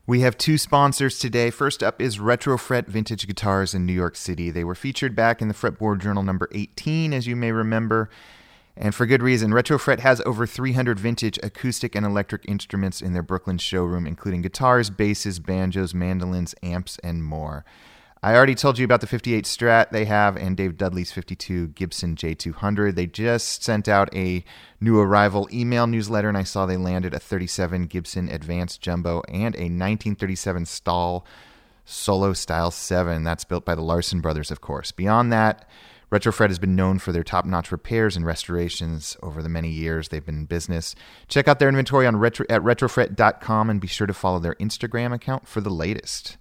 We have two sponsors today. First up is Retrofret Vintage Guitars in New York City. They were featured back in the Fretboard Journal number 18, as you may remember. And for good reason. Retrofret has over 300 vintage acoustic and electric instruments in their Brooklyn showroom, including guitars, basses, banjos, mandolins, amps, and more. I already told you about the 58 Strat they have and Dave Dudley's 52 Gibson J200. They just sent out a new arrival email newsletter, and I saw they landed a 37 Gibson Advanced Jumbo and a 1937 Stahl Solo Style 7. That's built by the Larson brothers, of course. Beyond that, Retrofret has been known for their top-notch repairs and restorations over the many years they've been in business. Check out their inventory at retrofret.com and be sure to follow their Instagram account for the latest.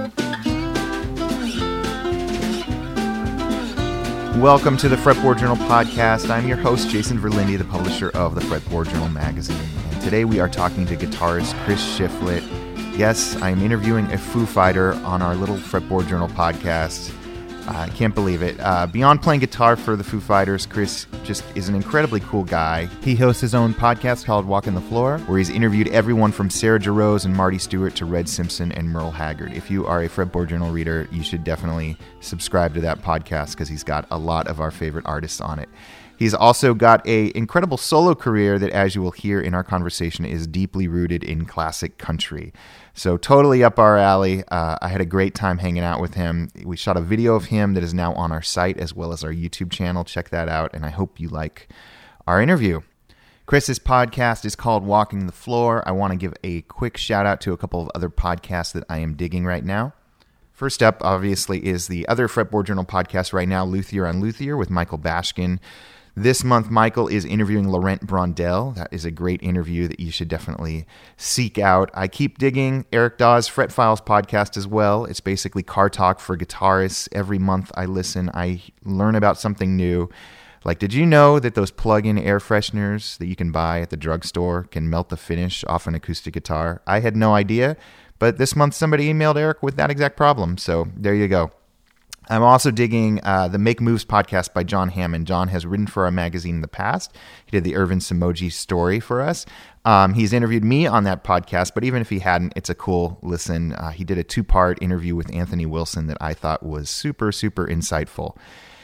Welcome to the Fretboard Journal podcast. I'm your host, Jason Verlinde, the publisher of the Fretboard Journal magazine. And today we are talking to guitarist Chris Shiflett. Yes, I am interviewing a Foo Fighter on our little Fretboard Journal podcast. I can't believe it. Beyond playing guitar for the Foo Fighters, Chris just is an incredibly cool guy. He hosts his own podcast called Walking the Floor, where he's interviewed everyone from Sarah Jarosz and Marty Stewart to Red Simpson and Merle Haggard. If you are a Fretboard Journal reader, you should definitely subscribe to that podcast because he's got a lot of our favorite artists on it. He's also got an incredible solo career that, as you will hear in our conversation, is deeply rooted in classic country. So totally up our alley. I had a great time hanging out with him. We shot a video of him that is now on our site as well as our YouTube channel. Check that out, and I hope you like our interview. Chris's podcast is called Walking the Floor. I want to give a quick shout out to a couple of other podcasts that I am digging right now. First up, obviously, is the other Fretboard Journal podcast right now, Luthier on Luthier with Michael Bashkin. This month, Michael is interviewing Laurent Brondel. That is a great interview that you should definitely seek out. I keep digging Eric Dawes' Fret Files podcast as well. It's basically car talk for guitarists. Every month I listen, I learn about something new. Like, did you know that those plug-in air fresheners that you can buy at the drugstore can melt the finish off an acoustic guitar? I had no idea, but this month somebody emailed Eric with that exact problem, so there you go. I'm also digging the Make Moves podcast by John Hammond. John has written for our magazine in the past. He did the Irvin Samoji story for us. He's interviewed me on that podcast, but even if he hadn't, it's a cool listen. He did a 2-part interview with Anthony Wilson that I thought was super, super insightful.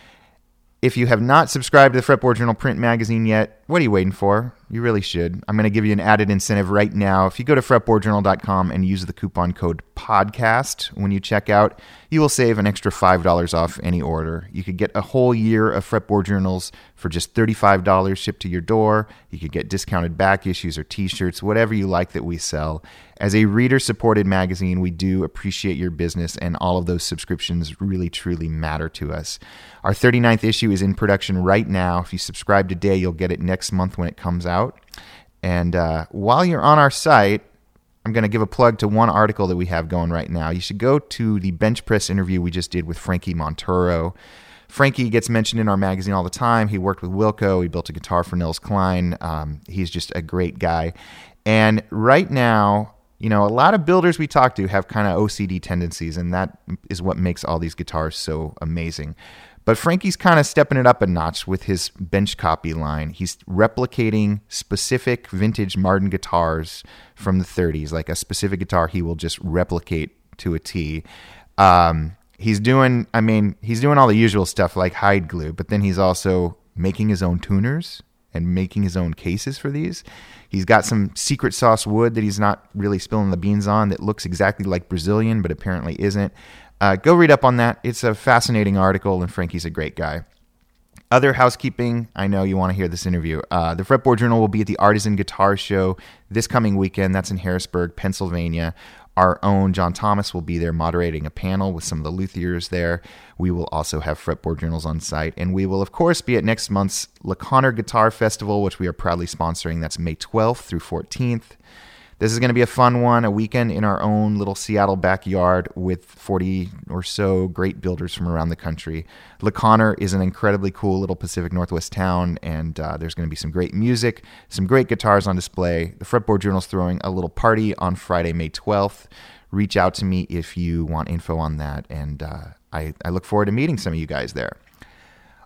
If you have not subscribed to the Fretboard Journal print magazine yet, what are you waiting for? You really should. I'm going to give you an added incentive right now. If you go to fretboardjournal.com and use the coupon code PODCAST when you check out, you will save an extra $5 off any order. You could get a whole year of Fretboard Journals for just $35 shipped to your door. You could get discounted back issues or t-shirts, whatever you like that we sell. As a reader-supported magazine, we do appreciate your business, and all of those subscriptions really, truly matter to us. Our 39th issue is in production right now. If you subscribe today, you'll get it next month when it comes out. And while you're on our site, I'm going to give a plug to one article that we have going right now. You should go to the bench press interview we just did with Frankie Montoro. Frankie gets mentioned in our magazine all the time. He worked with Wilco. He built a guitar for Nils Klein. He's just a great guy. And right now, you know, a lot of builders we talk to have kind of OCD tendencies, and that is what makes all these guitars so amazing. But Frankie's kind of stepping it up a notch with his bench copy line. He's replicating specific vintage Martin guitars from the 30s, like a specific guitar he will just replicate to a T. He's doing all the usual stuff like hide glue, but then he's also making his own tuners and making his own cases for these. He's got some secret sauce wood that he's not really spilling the beans on that looks exactly like Brazilian, but apparently isn't. Go read up on that. It's a fascinating article, and Frankie's a great guy. Other housekeeping, I know you want to hear this interview. The Fretboard Journal will be at the Artisan Guitar Show this coming weekend. That's in Harrisburg, Pennsylvania. Our own John Thomas will be there moderating a panel with some of the luthiers there. We will also have Fretboard Journals on site. And we will, of course, be at next month's LeConner Guitar Festival, which we are proudly sponsoring. That's May 12th through 14th. This is going to be a fun one, a weekend in our own little Seattle backyard with 40 or so great builders from around the country. LeConner is an incredibly cool little Pacific Northwest town, and there's going to be some great music, some great guitars on display. The Fretboard Journal's throwing a little party on Friday, May 12th. Reach out to me if you want info on that, and I look forward to meeting some of you guys there.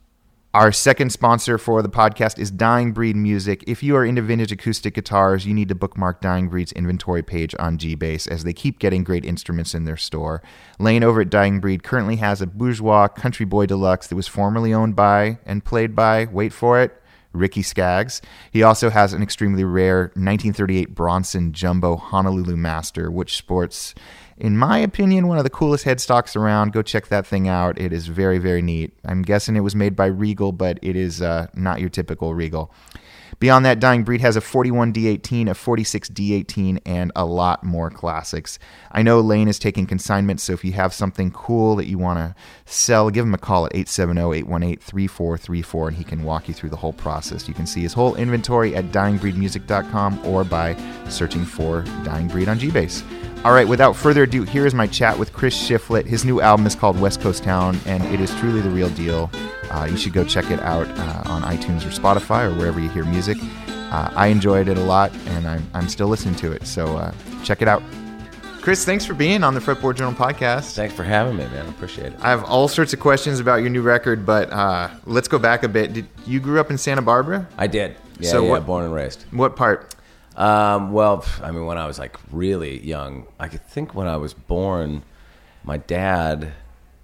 Our second sponsor for the podcast is Dying Breed Music. If you are into vintage acoustic guitars, you need to bookmark Dying Breed's inventory page on G-Base, as they keep getting great instruments in their store. Lane over at Dying Breed currently has a Bourgeois Country Boy Deluxe that was formerly owned by and played by, wait for it, Ricky Skaggs. He also has an extremely rare 1938 Bronson Jumbo Honolulu Master, which sports, in my opinion, one of the coolest headstocks around. Go check that thing out. It is very, very neat. I'm guessing it was made by Regal, but it is not your typical Regal. Beyond that, Dying Breed has a 41 D18, a 46 D18, and a lot more classics. I know Lane is taking consignment, so if you have something cool that you want to sell, give him a call at 870-818-3434, and he can walk you through the whole process. You can see his whole inventory at dyngbreedmusic.com or by searching for Dying Breed on G-Base. All right, without further ado, here is my chat with Chris Shiflett. His new album is called West Coast Town, and it is truly the real deal. You should go check it out on iTunes or Spotify or wherever you hear music. I enjoyed it a lot, and I'm still listening to it, so check it out. Chris, thanks for being on the Fretboard Journal podcast. Thanks for having me, man. I appreciate it. I have all sorts of questions about your new record, but let's go back a bit. You grew up in Santa Barbara? I did. Yeah, born and raised. What part? Well, I mean, when I was like really young, I could think when I was born, my dad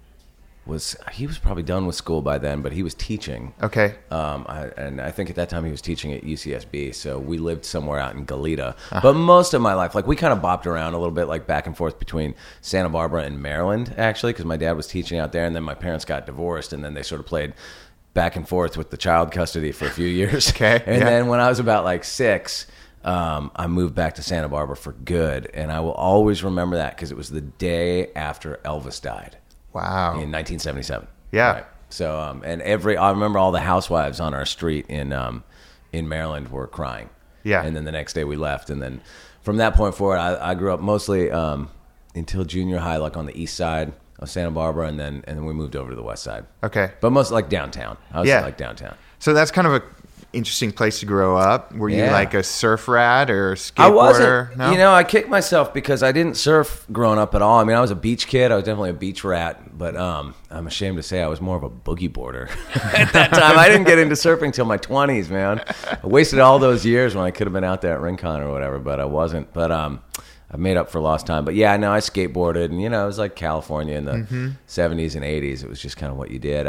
was probably done with school by then, but he was teaching. Okay. And I think at that time he was teaching at UCSB, so we lived somewhere out in Goleta. But most of my life, like we kind of bopped around a little bit, like back and forth between Santa Barbara and Maryland, actually, because my dad was teaching out there, and then my parents got divorced, and then they sort of played back and forth with the child custody for a few years. Okay. And then when I was about like 6, I moved back to Santa Barbara for good, and I will always remember that because it was the day after Elvis died. Wow. In 1977. Yeah. Right. So, and I remember all the housewives on our street in Maryland were crying. Yeah. And then the next day we left, and then from that point forward, I grew up mostly until junior high, like on the east side of Santa Barbara, and then we moved over to the west side. Okay. But mostly like downtown. I was like downtown. So that's kind of a interesting place to grow up. Were you like a surf rat or a skateboarder? I wasn't. No? You know, I kicked myself because I didn't surf growing up at all. I mean, I was a beach kid. I was definitely a beach rat, but I'm ashamed to say I was more of a boogie boarder at that time. I didn't get into surfing till my 20s, man. I wasted all those years when I could have been out there at Rincon or whatever, but I wasn't. But I made up for lost time. But yeah, no, I skateboarded, and you know, it was like California in the 70s and 80s. It was just kind of what you did.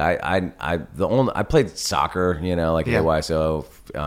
I played soccer, you know, like AYSO,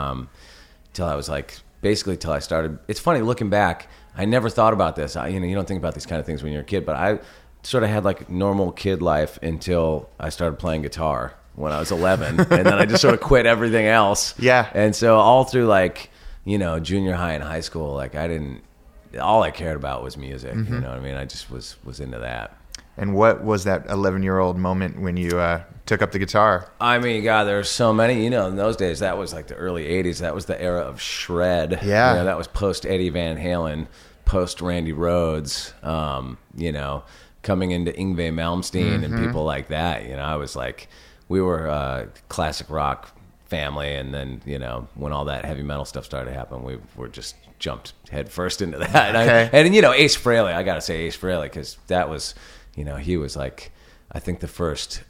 till I was like basically till I started. It's funny looking back. I never thought about this. You know, you don't think about these kind of things when you're a kid, but I sort of had like normal kid life until I started playing guitar when I was 11, and then I just sort of quit everything else. Yeah, and so all through like, you know, junior high and high school, like all I cared about was music. You know what I mean? I just was into that. And what was that 11-year-old moment when you took up the guitar? I mean, God, there's so many. You know, in those days, that was like the early 80s. That was the era of shred. Yeah. You know, that was post-Eddie Van Halen, post-Randy Rhoads, you know, coming into Yngwie Malmsteen and people like that. You know, I was like, we were a classic rock family, and then, you know, when all that heavy metal stuff started to happen, we were just jumped head first into that. Okay. And you know, Ace Frehley, I gotta say Ace Frehley, because that was, you know, he was like, I think the first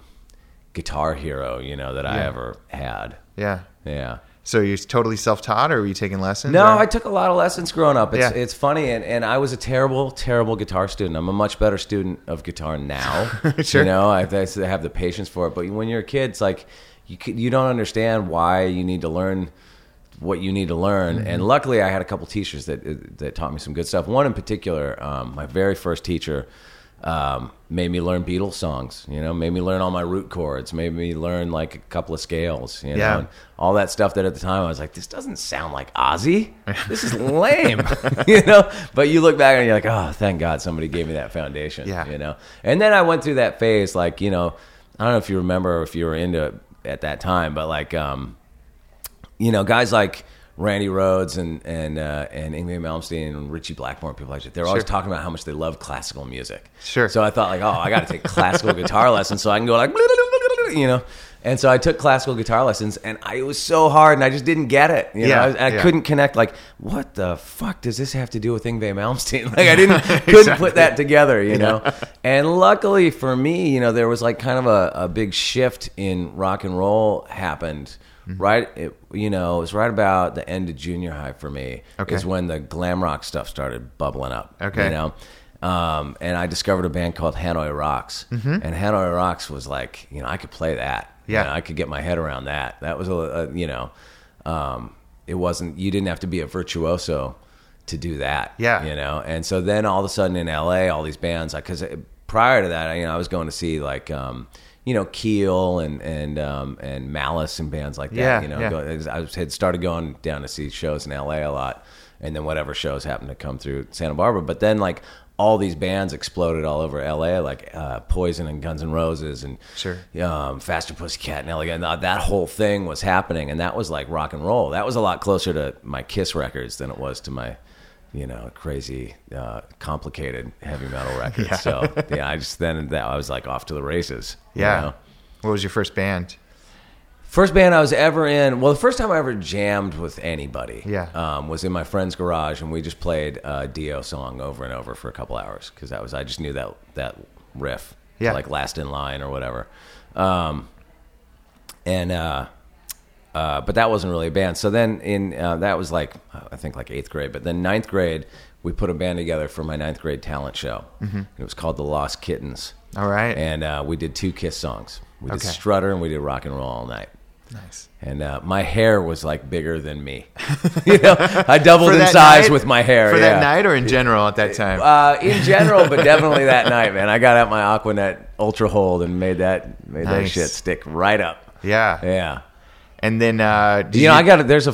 guitar hero, you know, that I ever had. Yeah. Yeah. So you're totally self-taught, or were you taking lessons? No, or? I took a lot of lessons growing up. It's funny, and I was a terrible, terrible guitar student. I'm a much better student of guitar now. Sure. You know, I have the patience for it. But when you're a kid, it's like you don't understand why you need to learn what you need to learn. And luckily I had a couple teachers that taught me some good stuff. One in particular, my very first teacher made me learn Beatles songs, you know, made me learn all my root chords, made me learn like a couple of scales, you know, and all that stuff that at the time I was like, this doesn't sound like Ozzy. This is lame, you know, but you look back and you're like, oh, thank God somebody gave me that foundation, you know. And then I went through that phase, like, you know, I don't know if you remember or if you were into it at that time, but like, you know, guys like Randy Rhoads and Yngwie Malmsteen and Richie Blackmore, people like that, they're always talking about how much they love classical music. Sure. So I thought like, oh, I got to take classical guitar lessons so I can go like, you know. And so I took classical guitar lessons, and it was so hard, and I just didn't get it. You know? I couldn't connect. Like, what the fuck does this have to do with Yngwie Malmsteen? Like, I couldn't put that together, you know. And luckily for me, you know, there was like kind of a big shift in rock and roll happened. Right, it was right about the end of junior high for me. Is when the glam rock stuff started bubbling up. You know. And I discovered a band called Hanoi Rocks, and Hanoi Rocks was like, you know, I could play that. Yeah, you know, I could get my head around that. That was it wasn't. You didn't have to be a virtuoso to do that. Yeah, you know. And so then all of a sudden in LA, all these bands, because prior to that, you know, I was going to see like, you know, Keel and Malice and bands like that. I had started going down to see shows in LA a lot, and then whatever shows happened to come through Santa Barbara. But then like all these bands exploded all over LA, like Poison and Guns N' Roses and Faster Pussycat and Elegant. That whole thing was happening, and that was like rock and roll. That was a lot closer to my Kiss records than it was to my, you know, crazy, complicated heavy metal records. So I was like off to the races. Yeah. You know? What was your first band? First band I was ever in, well, the first time I ever jammed with anybody was in my friend's garage, and we just played a Dio song over and over for a couple hours, because I just knew that riff, like Last in Line or whatever. But that wasn't really a band. So then that was like, I think like 8th grade, but then 9th grade, we put a band together for my 9th grade talent show. It was called The Lost Kittens. All right. And we did 2 Kiss songs. We did Strutter and we did Rock and Roll All Night. Nice. And my hair was like bigger than me. You know, I doubled in size with my hair. For that night or in general at that time? In general, but definitely that night, man. I got out my Aquanet Ultra Hold and made that shit stick right up. Yeah. Yeah. And then, there's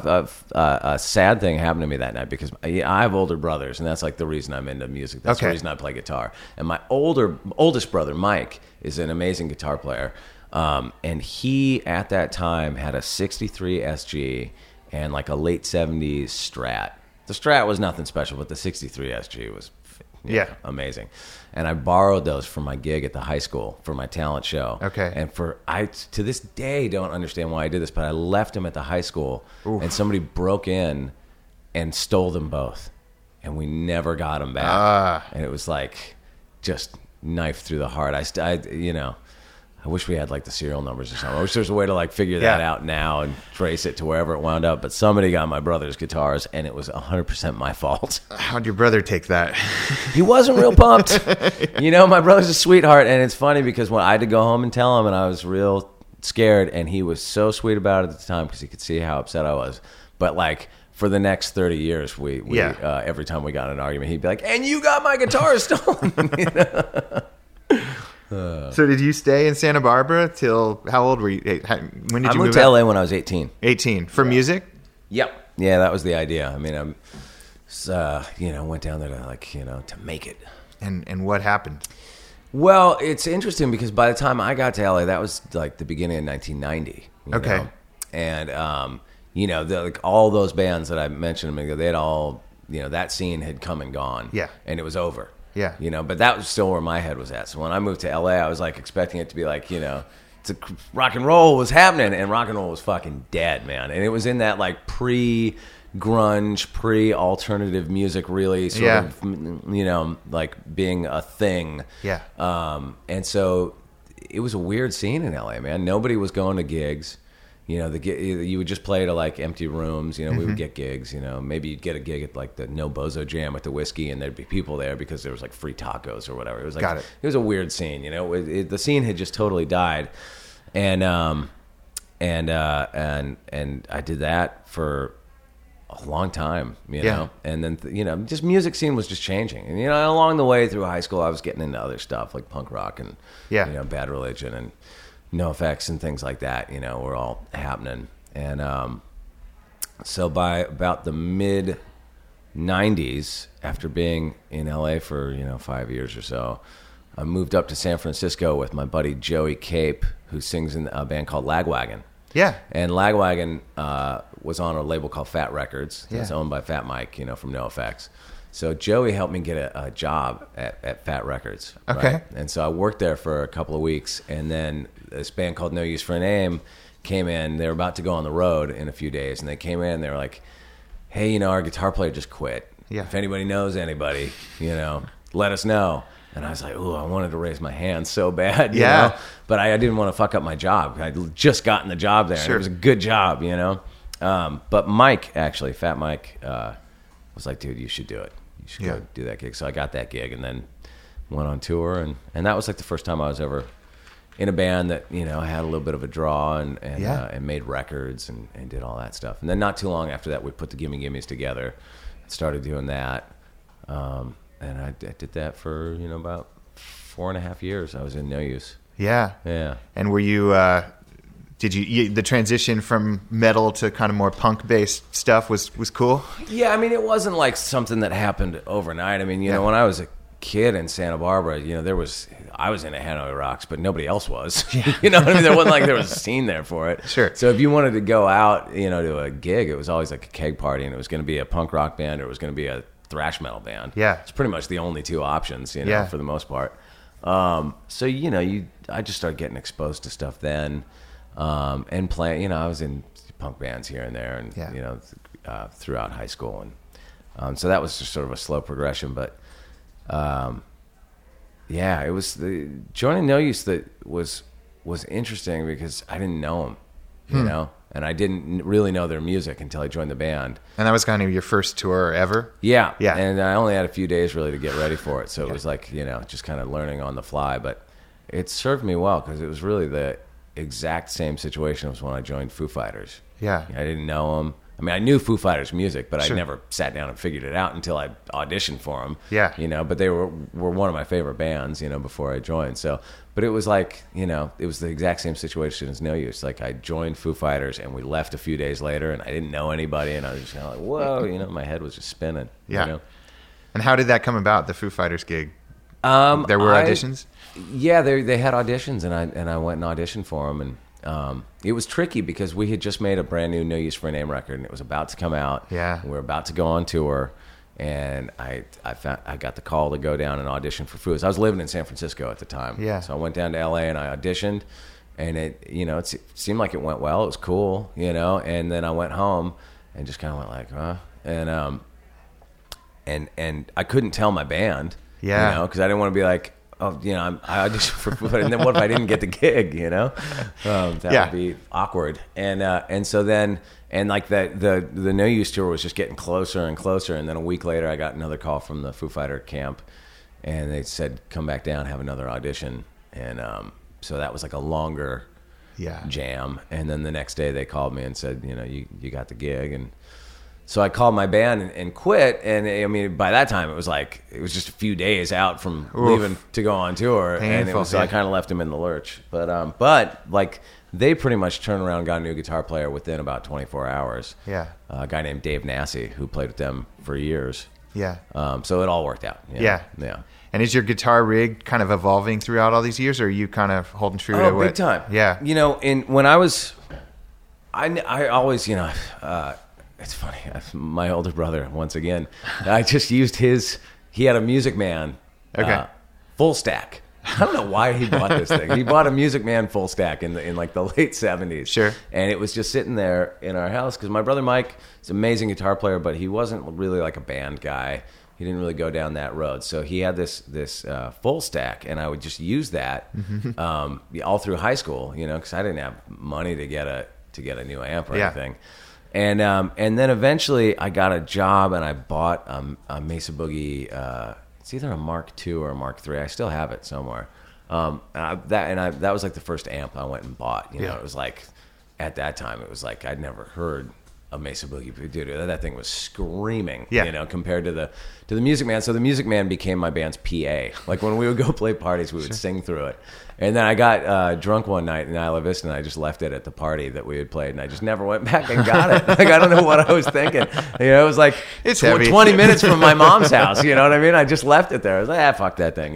a sad thing happened to me that night, because I have older brothers, and that's like the reason I'm into music. That's the reason I play guitar. And my oldest brother, Mike, is an amazing guitar player. And he, at that time, had a 63 SG and like a late 70s Strat. The Strat was nothing special, but the 63 SG was amazing. And I borrowed those for my gig at the high school for my talent show. Okay. And I to this day don't understand why I did this, but I left them at the high school. Oof. And somebody broke in and stole them both, and we never got them back. And it was like just knife through the heart. I wish we had like the serial numbers or something. I wish there was a way to like figure that out now and trace it to wherever it wound up. But somebody got my brother's guitars, and it was 100% my fault. How'd your brother take that? He wasn't real pumped. You know, my brother's a sweetheart, and it's funny because when I had to go home and tell him, and I was real scared, and he was so sweet about it at the time because he could see how upset I was. But like, for the next 30 years, we every time we got in an argument, he'd be like, "And you got my guitar stolen." You know? So did you stay in Santa Barbara till, how old were you? When did you move out? I moved to LA when I was 18. 18. For music? Yep. Yeah, that was the idea. I mean, I went down there to make it. And what happened? Well, it's interesting because by the time I got to LA, that was like the beginning of 1990. Okay. Know? And, all those bands that I mentioned, they had all, that scene had come and gone. Yeah. And it was over. Yeah. But that was still where my head was at. So when I moved to LA, I was like expecting it to be like, rock and roll was happening, and rock and roll was fucking dead, man. And it was in that like pre-grunge, pre-alternative music really sort of, like being a thing. Yeah. And so it was a weird scene in LA, man. Nobody was going to gigs. You would just play to like empty rooms. We would get gigs. Maybe you'd get a gig at like the No Bozo Jam at the Whiskey, and there'd be people there because there was like free tacos or whatever. It was like it was a weird scene. The scene had just totally died, and I did that for a long time. You know, and then just music scene was just changing, and along the way through high school, I was getting into other stuff like punk rock and Bad Religion and NoFX and things like that, were all happening. And so by about the mid-90s, after being in LA for, 5 years or so, I moved up to San Francisco with my buddy Joey Cape, who sings in a band called Lagwagon. Yeah. And Lagwagon was on a label called Fat Records. Yeah. It's owned by Fat Mike, from NoFX. So Joey helped me get a job at Fat Records. Okay. Right? And so I worked there for a couple of weeks, and then this band called No Use for a Name came in. They were about to go on the road in a few days, and they came in. They were like, "Hey, our guitar player just quit. Yeah. If anybody knows anybody, let us know." And I was like, "Ooh, I wanted to raise my hand so bad, Yeah. but I didn't want to fuck up my job. I'd just gotten the job there, and Sure. it was a good job, But Mike, actually, Fat Mike, was like, "Dude, you should do it. You should Yeah. go do that gig." So I got that gig, and then went on tour, and that was like the first time I was ever in a band that had a little bit of a draw and made records and did all that stuff. And then not too long after that, we put the Gimme Gimmes together, started doing that, and I did that for about 4.5 years. I was in No Use. Yeah. Yeah. And were you? Did you the transition from metal to kind of more punk based stuff was cool? Yeah, I mean, it wasn't like something that happened overnight. I mean, Yeah. when I was a kid in Santa Barbara, I was into Hanoi Rocks, but nobody else was. You know what I mean? There wasn't like there was a scene there for it. Sure. So if you wanted to go out, to a gig, it was always like a keg party, and it was going to be a punk rock band or it was going to be a thrash metal band. Yeah. It's pretty much the only two options, Yeah. for the most part. So I just started getting exposed to stuff then, and playing. I was in punk bands here and there, and Yeah. throughout high school, and so that was just sort of a slow progression, but. Yeah, it was joining No Use that was interesting because I didn't know them, and I didn't really know their music until I joined the band. And that was kind of your first tour ever? Yeah, Yeah. And I only had a few days really to get ready for it, so it was like just kind of learning on the fly. But it served me well because it was really the exact same situation as when I joined Foo Fighters. Yeah. I didn't know them. I mean, I knew Foo Fighters music, but Sure. I never sat down and figured it out until I auditioned for them. Yeah. But they were one of my favorite bands, before I joined. So, but it was like, it was the exact same situation as No Use. Like I joined Foo Fighters and we left a few days later and I didn't know anybody and I was just kind of like, whoa, my head was just spinning. Yeah. And how did that come about, the Foo Fighters gig? There were auditions? Yeah, they had auditions, and I went and auditioned for them, and it was tricky because we had just made a brand new No Use for a Name record, and it was about to come out. Yeah. We were about to go on tour, and I got the call to go down and audition for Foo. I was living in San Francisco at the time. Yeah. So I went down to LA and I auditioned, and it seemed like it went well. It was cool, and then I went home and just kind of went like, huh, and I couldn't tell my band. Yeah. Because I didn't want to be like, oh, I auditioned for Foo Fighters, and then what if I didn't get the gig, That would be awkward. And so then, and like the No Use tour was just getting closer and closer, and then a week later I got another call from the Foo Fighter camp, and they said, come back down, have another audition. And so that was like a longer jam. And then the next day they called me and said, you got the gig. And so I called my band and quit. And I mean, by that time it was just a few days out from leaving to go on tour. Painful, and it was, so I kind of left them in the lurch. But like they pretty much turned around and got a new guitar player within about 24 hours. Yeah. A guy named Dave Nassy, who played with them for years. Yeah. So it all worked out. Yeah. Yeah. And is your guitar rig kind of evolving throughout all these years, or are you kind of holding true to what? Big time. Yeah. When I was, I always, it's funny. My older brother, once again, I just used he had a Music Man full stack. I don't know why he bought this thing. He bought a Music Man full stack in like the late 70s. Sure. And it was just sitting there in our house because my brother Mike is an amazing guitar player, but he wasn't really like a band guy. He didn't really go down that road. So he had this full stack, and I would just use that all through high school, because I didn't have money to get a new amp or anything. And then eventually I got a job and I bought a Mesa Boogie. It's either a Mark II or a Mark III. I still have it somewhere. That was like the first amp I went and bought. It was like at that time it was like I'd never heard a Mesa Boogie. Dude, that thing was screaming. Compared to the Music Man. So the Music Man became my band's PA. Like when we would go play parties, we would sing through it. And then I got drunk one night in Isla Vista, and I just left it at the party that we had played, and I just never went back and got it. Like I don't know what I was thinking. It was like it's heavy. 20 minutes from my mom's house. You know what I mean? I just left it there. I was like, fuck that thing.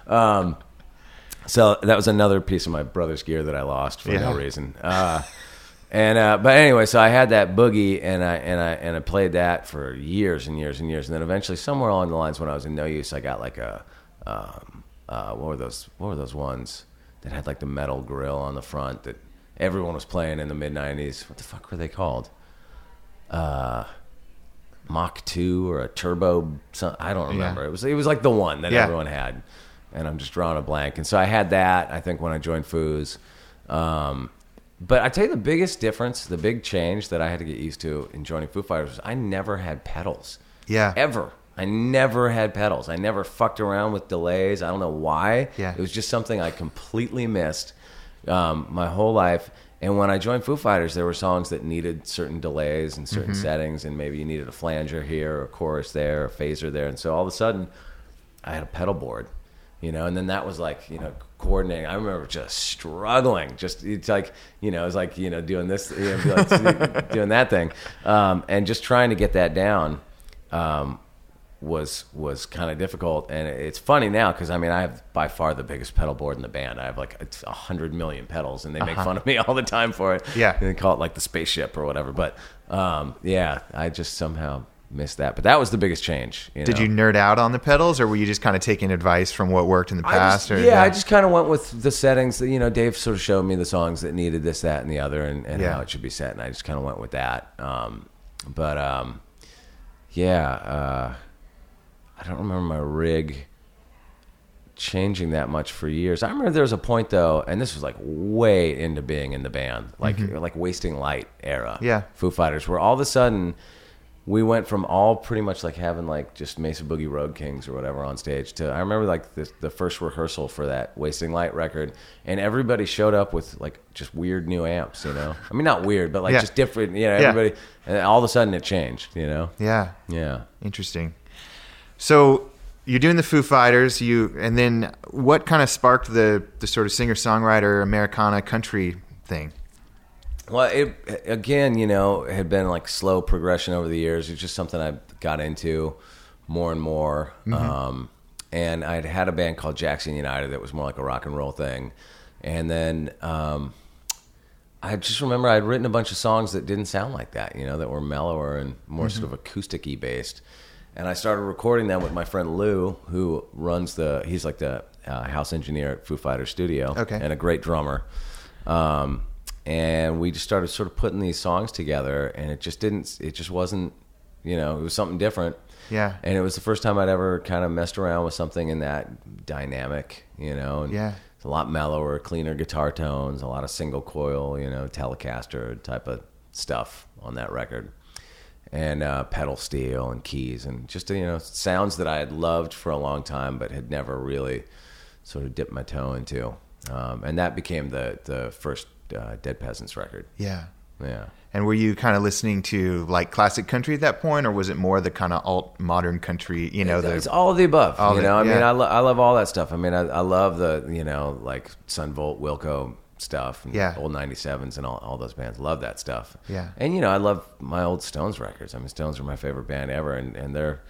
So that was another piece of my brother's gear that I lost for no reason. But anyway, so I had that boogie, and I played that for years and years and years, and then eventually, somewhere along the lines, when I was in No Use, I got like what were those ones that had like the metal grill on the front that everyone was playing in the mid '90s? What the fuck were they called? Mach 2 or a Turbo? I don't remember. Yeah. It was like the one that everyone had, and I'm just drawing a blank. And so I had that, I think, when I joined Foos. But I tell you, the biggest difference, the big change that I had to get used to in joining Foo Fighters was I never had pedals. Yeah. Ever. I never had pedals. I never fucked around with delays. I don't know why. Yeah. It was just something I completely missed my whole life. And when I joined Foo Fighters, there were songs that needed certain delays and certain settings, and maybe you needed a flanger here, or a chorus there, or a phaser there. And so all of a sudden, I had a pedal board, and then that was like, coordinating. I remember just struggling. It's like, it was like, doing this, doing that thing. And just trying to get that down was kind of difficult. And it's funny now because, I have by far the biggest pedal board in the band. I have like 100 million pedals, and they make fun of me all the time for it. Yeah. And they call it like the spaceship or whatever. But I just somehow missed that. But that was the biggest change. Did you nerd out on the pedals, or were you just kind of taking advice from what worked in the past? I just kind of went with the settings that, Dave sort of showed me the songs that needed this, that, and the other, and how it should be set, and I just kind of went with that. I don't remember my rig changing that much for years. I remember there was a point, though, and this was like way into being in the band, like Wasting Light era. Yeah. Foo Fighters, where all of a sudden we went from all pretty much like having like just Mesa Boogie Road Kings or whatever on stage to, I remember like the first rehearsal for that Wasting Light record, and everybody showed up with like just weird new amps, not weird, but like just different, everybody, and all of a sudden it changed, Yeah. Yeah. Interesting. So you're doing the Foo Fighters, and then what kind of sparked the sort of singer-songwriter Americana country thing? Well, it again, had been like slow progression over the years. It's just something I got into more and more. And I'd had a band called Jackson United that was more like a rock and roll thing. And then I just remember I'd written a bunch of songs that didn't sound like that, that were mellower and more sort of acoustic-y based. And I started recording them with my friend Lou, who he's like the house engineer at Foo Fighters Studio, and a great drummer. And we just started sort of putting these songs together, and it just wasn't, it was something different. Yeah. And it was the first time I'd ever kind of messed around with something in that dynamic, and it's a lot mellower, cleaner guitar tones, a lot of single coil, Telecaster type of stuff on that record. And pedal steel and keys and just, sounds that I had loved for a long time but had never really sort of dipped my toe into. And that became the first Dead Peasants record. Yeah. Yeah. And were you kind of listening to like classic country at that point, or was it more the kind of alt modern country, It's all of the above, I love all that stuff. I love the, like Sun Volt, Wilco stuff, and old 97s and all those bands. Love that stuff. Yeah. And I love my old Stones records. Stones are my favorite band ever, and they're,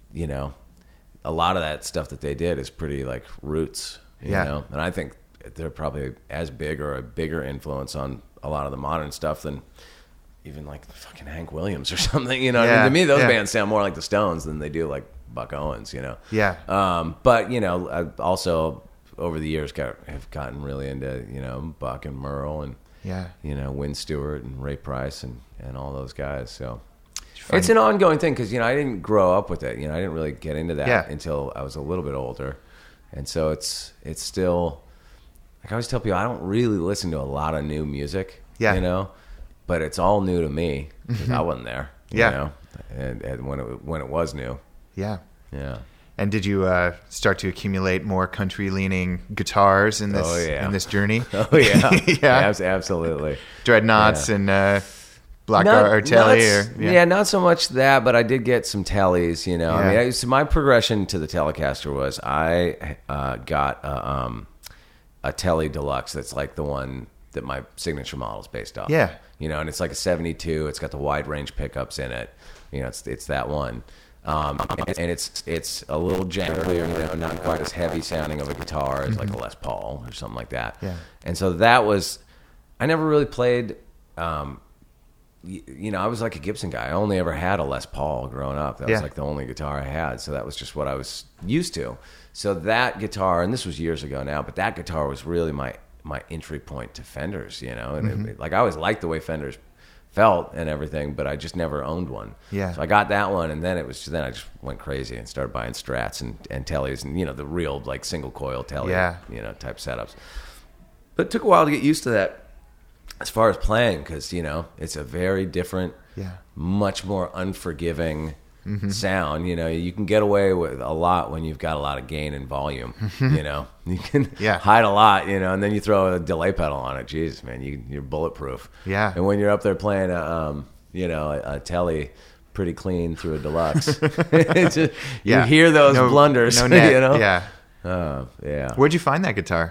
a lot of that stuff that they did is pretty like roots, you know. And I think they're probably as big or a bigger influence on a lot of the modern stuff than even like fucking Hank Williams or something, To me, those bands sound more like the Stones than they do like Buck Owens, Yeah. But I also over the years have gotten really into, Buck and Merle and, Wynn Stewart and Ray Price and all those guys. So it's an ongoing thing because, I didn't grow up with it. I didn't really get into that until I was a little bit older. And so it's still, like I always tell people, I don't really listen to a lot of new music, but it's all new to me because I wasn't there, and when it was new. Yeah. Yeah. And did you start to accumulate more country-leaning guitars in this in this journey? Oh yeah, yeah, absolutely. Dreadnoughts and Black Artelli, not so much that, but I did get some Tellys. So my progression to the Telecaster was I got a Telly Deluxe that's like the one that my signature model is based off. Yeah, and it's like a 72. It's got the wide range pickups in it. It's that one. And it's a little gentler, not quite as heavy sounding of a guitar as like a Les Paul or something like that. Yeah. And so that was, I never really played I was like a Gibson guy. I only ever had a Les Paul growing up. That was Yeah. like the only guitar I had. So that was just what I was used to. So that guitar, and this was years ago now, but that guitar was really my entry point to Fenders, you know? And I always liked the way Fenders felt and everything, but I just never owned one. Yeah. So I got that one, and then I just went crazy and started buying Strats and Tellys and, the real like single coil Telly, type setups. But it took a while to get used to that as far as playing, because, it's a very different, much more unforgiving sound. You can get away with a lot when you've got a lot of gain and volume. You can hide a lot. And then you throw a delay pedal on it. Jesus, man, you're bulletproof. Yeah. And when you're up there playing a Telly pretty clean through a deluxe, you hear those blunders. No net. Yeah. Where'd you find that guitar?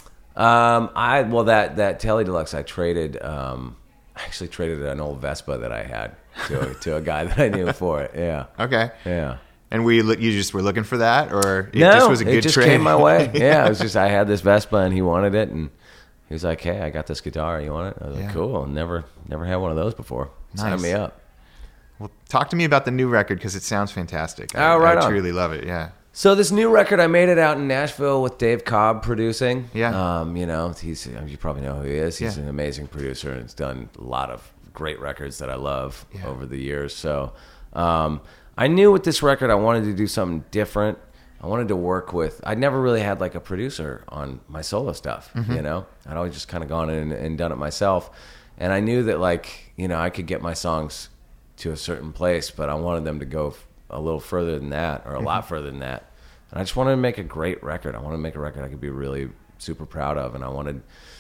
That Telly Deluxe I traded. I actually traded an old Vespa that I had to a guy that I knew for it. Yeah. Okay. Yeah. And you just were looking for that, or it No, just was a good it just trade? came my way. Yeah, it was just I had this Vespa and he wanted it, and he was like, "Hey, I got this guitar. You want it?" I was like, "Cool." Never had one of those before. Sign me up. Well, talk to me about the new record, because it sounds fantastic. Oh, right I on. truly love it. Yeah. So this new record, I made it out in Nashville with Dave Cobb producing. Yeah. He's, you probably know who he is. He's an amazing producer and has done a lot of great records that I love over the years. So I knew with this record I wanted to do something different. I wanted to work with, I'd never really had like a producer on my solo stuff, I'd always just kind of gone in and done it myself. And I knew that I could get my songs to a certain place, but I wanted them to go a little further than that, or a lot further than that. And I just wanted to make a great record. I wanted to make a record I could be really super proud of, and I wanted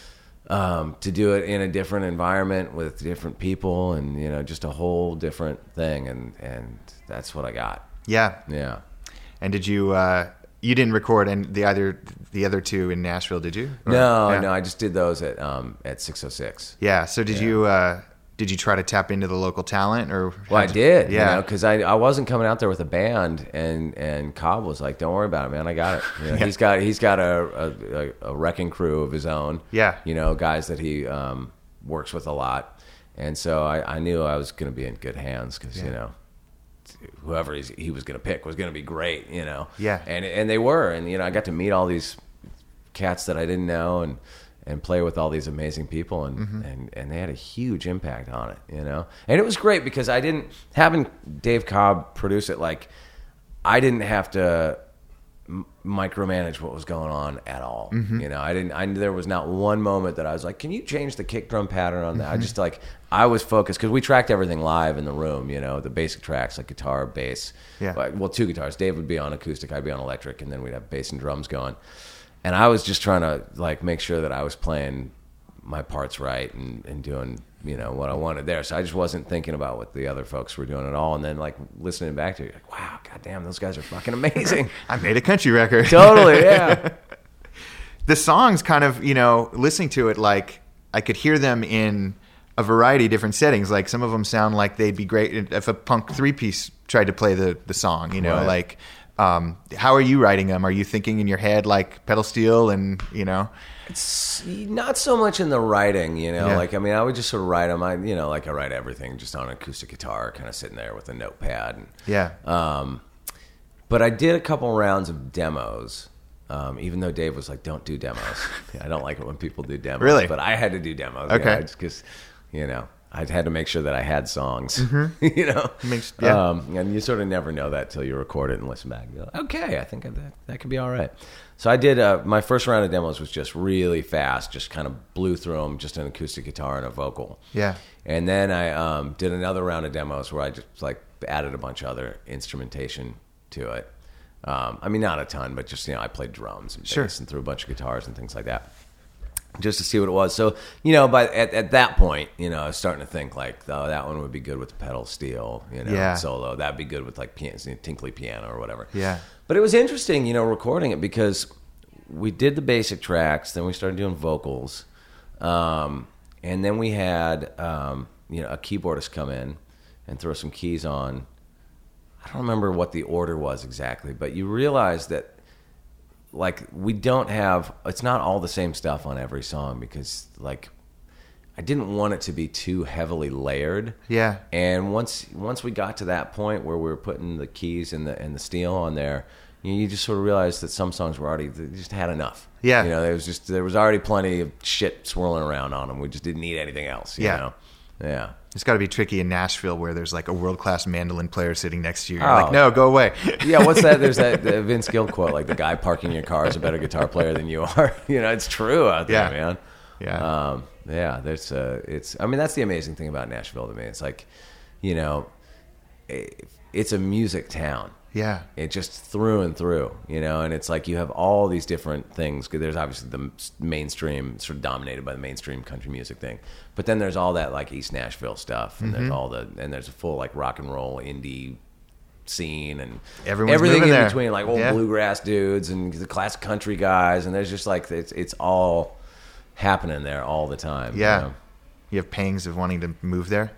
to do it in a different environment with different people, and just a whole different thing. And that's what I got. Yeah. Yeah. And did you? You didn't record the other two in Nashville, did you? No. I just did those at 606. Yeah. So did you? Did you try to tap into the local talent, or? Well, I did, yeah, because I wasn't coming out there with a band, and Cobb was like, "Don't worry about it, man. I got it." He's got a wrecking crew of his own. Yeah, guys that he works with a lot, and so I knew I was going to be in good hands, because whoever he was going to pick was going to be great. Yeah, and they were, and I got to meet all these cats that I didn't know, and play with all these amazing people, and they had a huge impact on it, And it was great because having Dave Cobb produce it, I didn't have to micromanage what was going on at all. There was not one moment that I was like, "Can you change the kick drum pattern on that?" I just I was focused, because we tracked everything live in the room, the basic tracks like guitar, bass. Yeah. Well, two guitars. Dave would be on acoustic, I'd be on electric, and then we'd have bass and drums going. And I was just trying to make sure that I was playing my parts right and doing what I wanted there. So I just wasn't thinking about what the other folks were doing at all. And then listening back to it, wow, goddamn, those guys are fucking amazing. I made a country record. Totally, yeah. The songs kind of listening to it, I could hear them in a variety of different settings. Like some of them sound like they'd be great if a punk 3-piece tried to play the song. Right. How are you writing them? Are you thinking in your head like pedal steel and It's not so much in the writing, Yeah. I would just sort of write them. I write everything just on an acoustic guitar, kind of sitting there with a notepad. But I did a couple rounds of demos, even though Dave was like, "Don't do demos." I don't like it when people do demos. Really? But I had to do demos. Okay. Just because, I had to make sure that I had songs. And you sort of never know that till you record it and listen back. You're like, okay, I think that could be all right. So I did. My first round of demos was just really fast, just kind of blew through them, just an acoustic guitar and a vocal. Yeah. And then I did another round of demos where I just added a bunch of other instrumentation to it. Not a ton, but just I played drums and bass and threw a bunch of guitars and things like that, just to see what it was. So, at that point, I was starting to think that one would be good with pedal steel, solo. That'd be good with tinkly piano or whatever. Yeah. But it was interesting, recording it, because we did the basic tracks, then we started doing vocals, and then we had, a keyboardist come in and throw some keys on. I don't remember what the order was exactly, but you realize that we don't have, it's not all the same stuff on every song, because I didn't want it to be too heavily layered. Yeah. And once we got to that point where we were putting the keys and the steel on there, you just sort of realized that some songs were already, they just had enough. Yeah. You know, there was already plenty of shit swirling around on them. We just didn't need anything else. You know? Yeah. It's got to be tricky in Nashville where there's like a world-class mandolin player sitting next to you. You're like, no, go away. Yeah, what's that? There's that Vince Gill quote, like the guy parking your car is a better guitar player than you are. You know, it's true out there, man. Yeah. Yeah, that's the amazing thing about Nashville to me. It's like, you know, it's a music town. Yeah. It just through and through, you know, and it's like you have all these different things. There's obviously the mainstream, sort of dominated by the mainstream country music thing, but then there's all that like East Nashville stuff, and there's a full like rock and roll indie scene and everything in there. Between, like old bluegrass dudes and the classic country guys, and there's just like it's all happening there all the time. Yeah. You know? You have pangs of wanting to move there?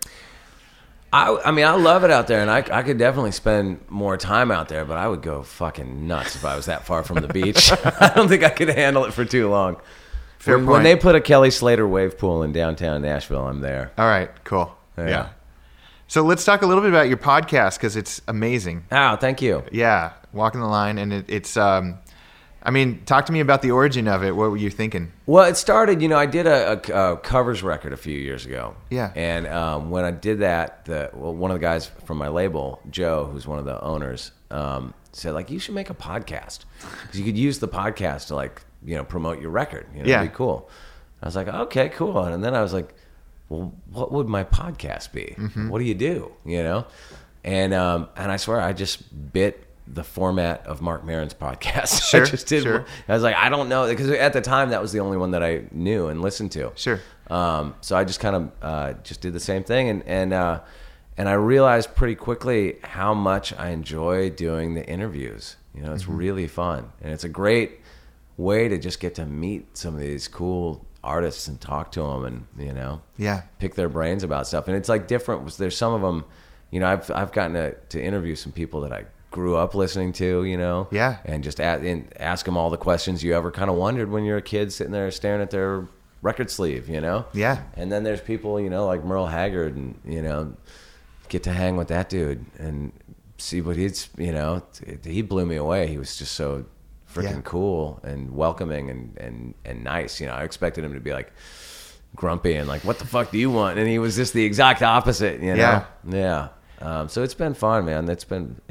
I mean, I love it out there, and I could definitely spend more time out there, but I would go fucking nuts if I was that far from the beach. I don't think I could handle it for too long. Fair point. When they put a Kelly Slater wave pool in downtown Nashville, I'm there. All right, cool. Yeah. So let's talk a little bit about your podcast, because it's amazing. Oh, thank you. Yeah, Walking the Line, and it's... I mean, talk to me about the origin of it. What were you thinking? Well, it started, you know, I did a covers record a few years ago. Yeah. And when I did that, one of the guys from my label, Joe, who's one of the owners, said, like, you should make a podcast. Because you could use the podcast to, like, you know, promote your record. You know, it'd be cool. I was like, okay, cool. And then I was like, well, what would my podcast be? Mm-hmm. What do you do? You know? And I swear, I just bit the format of Marc Maron's podcast. Sure, I just did. Sure. I was like, I don't know, because at the time that was the only one that I knew and listened to. Sure. So I just kind of just did the same thing, and I realized pretty quickly how much I enjoy doing the interviews. You know, it's really fun, and it's a great way to just get to meet some of these cool artists and talk to them, and you know, pick their brains about stuff. And it's like different. There's some of them, you know, I've gotten to interview some people that I grew up listening to, you know, and just ask them all the questions you ever kind of wondered when you're a kid sitting there staring at their record sleeve, you know. And then there's people, you know, like Merle Haggard, and you know, get to hang with that dude and see what he's, you know, he blew me away. He was just so freaking cool and welcoming and nice. You know, I expected him to be like grumpy and like, what the fuck do you want? And he was just the exact opposite, you know. So it's been fun, man. It's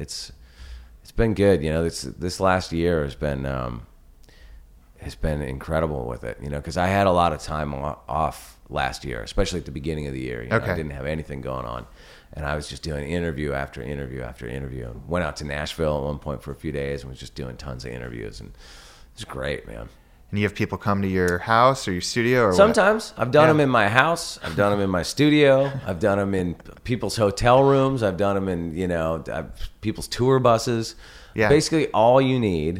been good, you know. This last year has been incredible with it, you know, because I had a lot of time off last year, especially at the beginning of the year. You know, I didn't have anything going on, and I was just doing interview after interview after interview. And went out to Nashville at one point for a few days and was just doing tons of interviews, and it was great, man. And you have people come to your house or your studio? Or sometimes. What? I've done them in my house. I've done them in my studio. I've done them in people's hotel rooms. I've done them in, you know, people's tour buses. Yeah. Basically, all you need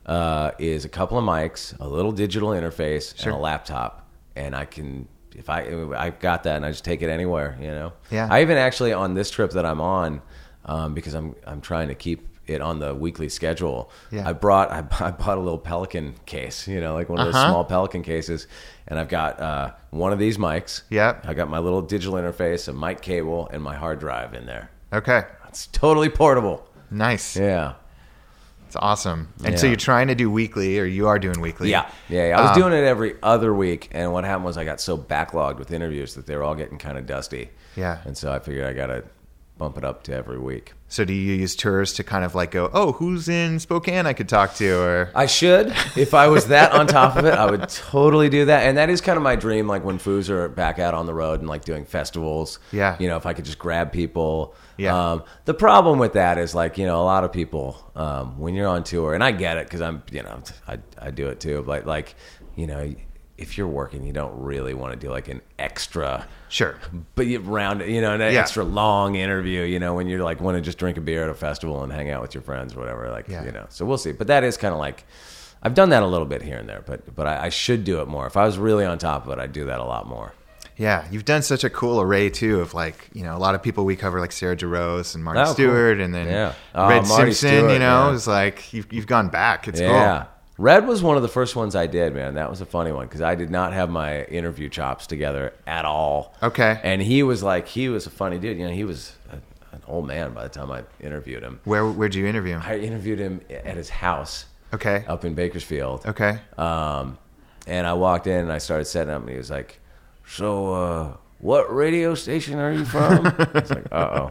is a couple of mics, a little digital interface, and a laptop. And I can, if I've got that, and I just take it anywhere, you know. Yeah. I even actually, on this trip that I'm on, because I'm trying to keep it on the weekly schedule. I bought a little Pelican case, you know, like one of those small Pelican cases, and I've got one of these mics. I got my little digital interface, a mic cable, and my hard drive in there. Okay. It's totally portable. Nice. Yeah. It's awesome. And so you're trying to do weekly, or you are doing weekly? Yeah. I was doing it every other week, and what happened was I got so backlogged with interviews that they were all getting kind of dusty. Yeah. And so I figured I got to bump it up to every week. So do you use tours to kind of like go, oh, who's in Spokane I could talk to? Or I should. If I was that on top of it, I would totally do that. And that is kind of my dream, like when Foos are back out on the road and like doing festivals. Yeah. You know, if I could just grab people. Yeah. The problem with that is like, you know, a lot of people, when you're on tour, and I get it because I'm, you know, I do it too. But like, you know, if you're working, you don't really want to do like an extra, but you round, you know, an extra long interview, you know, when you're like want to just drink a beer at a festival and hang out with your friends or whatever, like, you know, so we'll see. But that is kind of like, I've done that a little bit here and there, but I should do it more. If I was really on top of it, I'd do that a lot more. Yeah, you've done such a cool array too of like, you know, a lot of people we cover like Sarah Jarosz and Martin Stewart, and then Red Marty Simpson, Stewart, you know, is like you've gone back. It's cool. Red was one of the first ones I did, man. That was a funny one because I did not have my interview chops together at all. Okay. And he was a funny dude. You know, he was an old man by the time I interviewed him. Where'd you interview him? I interviewed him at his house. Okay. Up in Bakersfield. Okay. And I walked in and I started setting up, and he was like, "So, what radio station are you from?" I was like, "Uh-oh."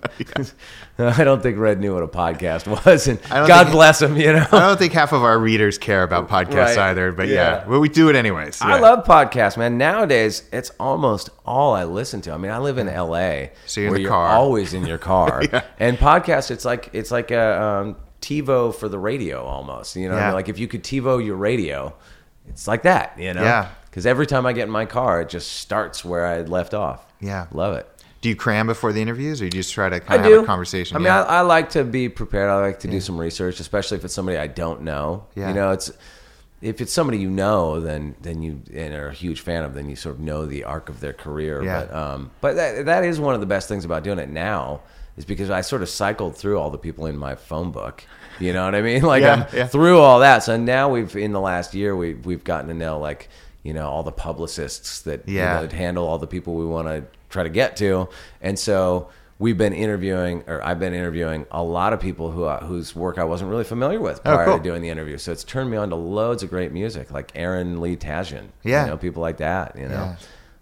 I don't think Red knew what a podcast was, and God bless him, you know. I don't think half of our readers care about podcasts either, but well, we do it anyways. Yeah. I love podcasts, man. Nowadays, it's almost all I listen to. I mean, I live in L.A., so you're where in the you're car. always in your car. Yeah. And podcasts, it's like a TiVo for the radio almost. You know what I mean? Like if you could TiVo your radio, it's like that, you know? Yeah. Because every time I get in my car, it just starts where I had left off. Yeah. Love it. Do you cram before the interviews, or you just try to kind of have a conversation? I mean, I like to be prepared. I like to do some research, especially if it's somebody I don't know. Yeah. You know, if it's somebody you know, then you and are a huge fan of, then you sort of know the arc of their career. Yeah. But that is one of the best things about doing it now, is because I sort of cycled through all the people in my phone book. You know what I mean? Like I'm through all that. So now in the last year we've gotten to know, like, you know, all the publicists that that handle all the people we want to try to get to. And so I've been interviewing a lot of people whose work I wasn't really familiar with prior to doing the interview. So it's turned me on to loads of great music, like Aaron Lee Tasjan. Yeah. You know, people like that, you know.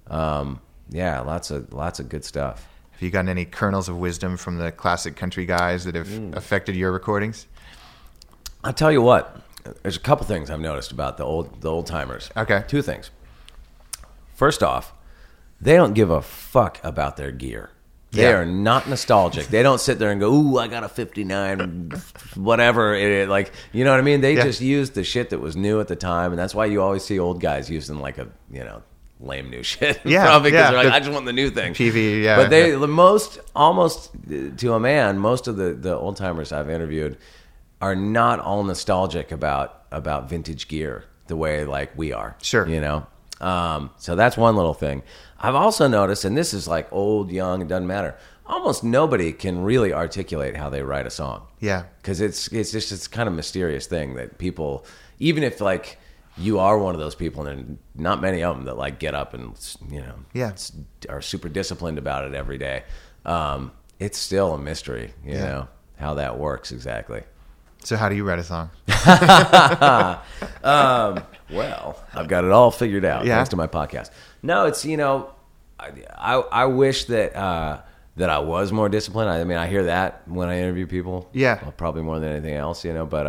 Lots of good stuff. Have you gotten any kernels of wisdom from the classic country guys that have affected your recordings? I'll tell you what. There's a couple things I've noticed about the old timers. Okay. Two things. First off, they don't give a fuck about their gear. They are not nostalgic. They don't sit there and go, "Ooh, I got a '59, whatever." Like, you know what I mean? They just used the shit that was new at the time, and that's why you always see old guys using like a, you know, lame new shit. Probably because they're like, I just want the new thing. PV, But almost to a man, most of the old timers I've interviewed are not all nostalgic about vintage gear the way like we are. Sure. You know? So that's one little thing. I've also noticed, and this is like old, young, it doesn't matter, almost nobody can really articulate how they write a song. Yeah. Because it's just this kind of mysterious thing that people, even if like you are one of those people, and there are not many of them that like get up and, you know, are super disciplined about it every day. It's still a mystery, you know, how that works exactly. So how do you write a song? Well, I've got it all figured out thanks to my podcast. No, it's, you know, I wish that that I was more disciplined. I mean, I hear that when I interview people. Yeah, well, probably more than anything else, you know. But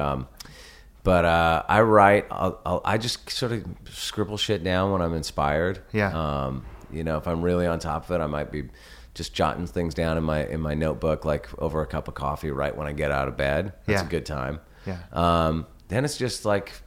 I write. I just sort of scribble shit down when I'm inspired. Yeah. You know, if I'm really on top of it, I might be just jotting things down in my notebook, like over a cup of coffee, right when I get out of bed. That's a good time. Yeah. Then it's just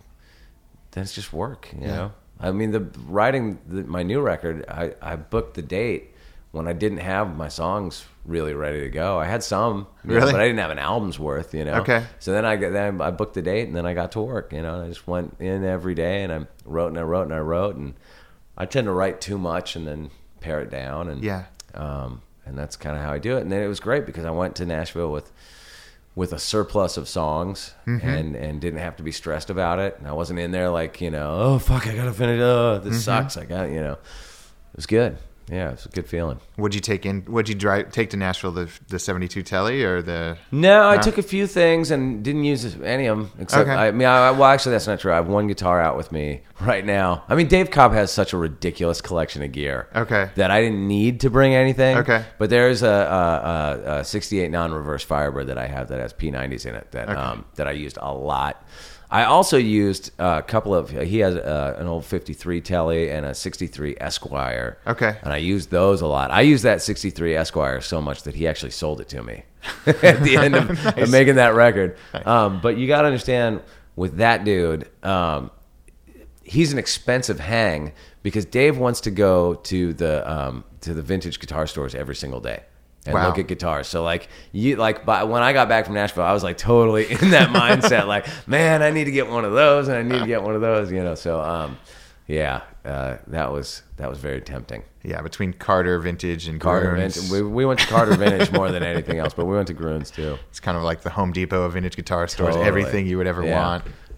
work, you know? I mean, writing my new record, I booked the date when I didn't have my songs really ready to go. I had some, but I didn't have an album's worth, you know? Okay. So then I booked the date, and then I got to work, you know? I just went in every day, and I wrote, and I tend to write too much and then pare it down, and and that's kind of how I do it. And then it was great because I went to Nashville with a surplus of songs and didn't have to be stressed about it. And I wasn't in there like, you know, oh, fuck, I got to finish. Oh, this sucks. I got, you know, it was good. Yeah, it's a good feeling. What'd you take to Nashville, the 72 Telly or the? No, I took a few things and didn't use any of them. Except, well, actually, that's not true. I have one guitar out with me right now. I mean, Dave Cobb has such a ridiculous collection of gear. That I didn't need to bring anything. But there's a 68 non-reverse Firebird that I have that has P90s in it that I used a lot. I also used a couple of. He has an old 53 Telly and a 63 Esquire. And I used those a lot. I used that 63 Esquire so much that he actually sold it to me at the end of making that record. But you got to understand, with that dude, he's an expensive hang because Dave wants to go to the vintage guitar stores every single day. And look at guitars. So when I got back from Nashville, I was like totally in that mindset. Like, man, I need to get one of those, and I need to get one of those. You know, so that was very tempting. Yeah, between Carter Vintage and Carter Grunes. We went to Carter Vintage more than anything else, but we went to Grunes too. It's kind of like the Home Depot of vintage guitar stores. Totally. Everything you would ever want.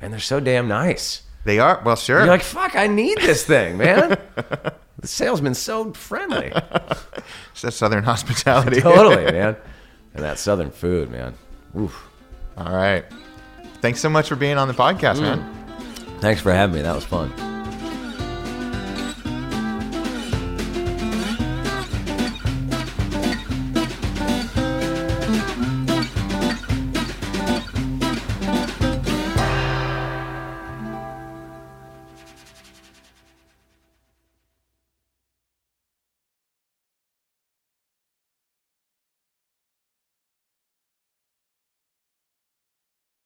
and they're so damn nice. They are. Well, sure. You're like, fuck, I need this thing, man. The salesman's so friendly. It's that Southern hospitality. Totally, man. And that Southern food, man. Oof. All right. Thanks so much for being on the podcast, man. Thanks for having me. That was fun.